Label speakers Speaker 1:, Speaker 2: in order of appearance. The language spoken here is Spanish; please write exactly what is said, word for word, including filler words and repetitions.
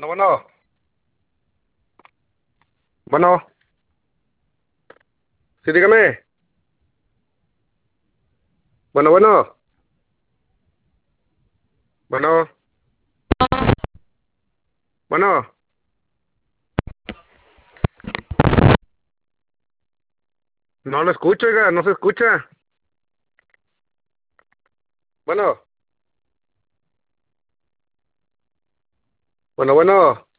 Speaker 1: Bueno, bueno, bueno, sí, dígame. Bueno, bueno, bueno, bueno, no lo escucho, oiga, no se escucha. Bueno, bueno, bueno.